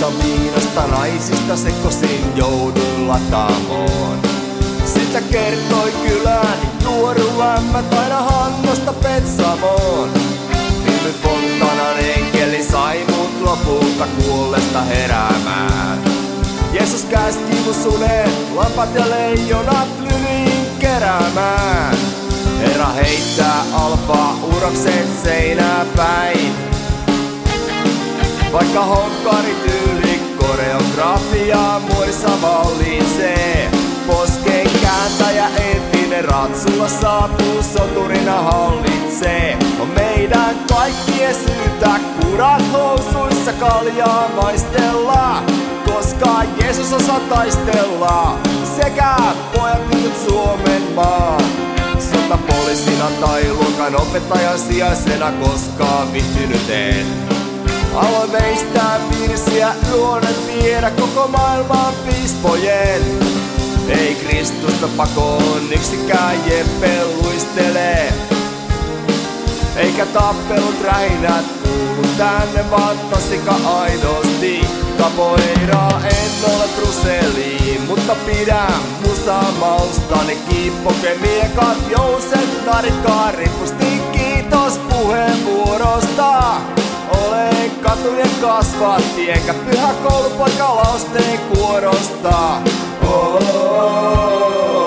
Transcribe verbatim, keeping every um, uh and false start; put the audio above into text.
viinasta naisista sekosin jouduin lataamoon. Sitä kertoi kyläni nuoru ämmät aina Hangosta Petsamoon. Viime Fontanan enkeli sai mut lopulta kuolleesta heräämään. Jeesus käski mun sunen, lapat ja leijonat lyliin keräämään. Herra heittää alpaa urokset seinää päin. Vaikka honkkarit yli koreografia muodissa vallisee. Poskeen kääntäjä entinen ratsulla saapuu soturina hallitsee. On meidän kaikkien syytä kurat housuissa kaljaa maistella. Koska Jeesus osaa taistella sekä pojat tytöt Suomen maan. Sotapoliisina tai luokan opettajan sijaisena koskaan vihtynyt en. Aloin veistää virsiä, luonen viedä koko maailman piispojen. Ei Kristusta pakoon yksikään jeppe luistelee. Eikä tappelut rähinät kuulu tänne vaan tosika aidosti. Capoeiraa en ole Bruseliin, mutta pidän musaa maustani. Kiippokemiekat, jouset, narit, kaaripusti. Kiitos puheenvuorosta. Olen katujen kasvatti, enkä pyhä koulupoika lausteen kuorosta. Oh, oh, oh.